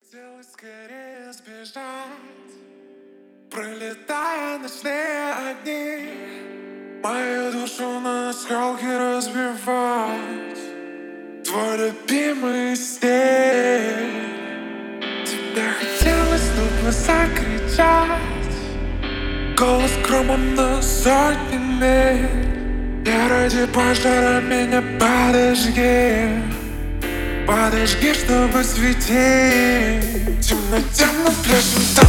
Хотелось скорее сбежать, пролетая ночные огни, мою душу на осколки разбивать. Твой любимый стиль. Тебе хотелось тупо закричать, голос громом на сотни миль. Я ради пожара меня подожги, подожги, чтобы светить. Темно-темно пляшем там,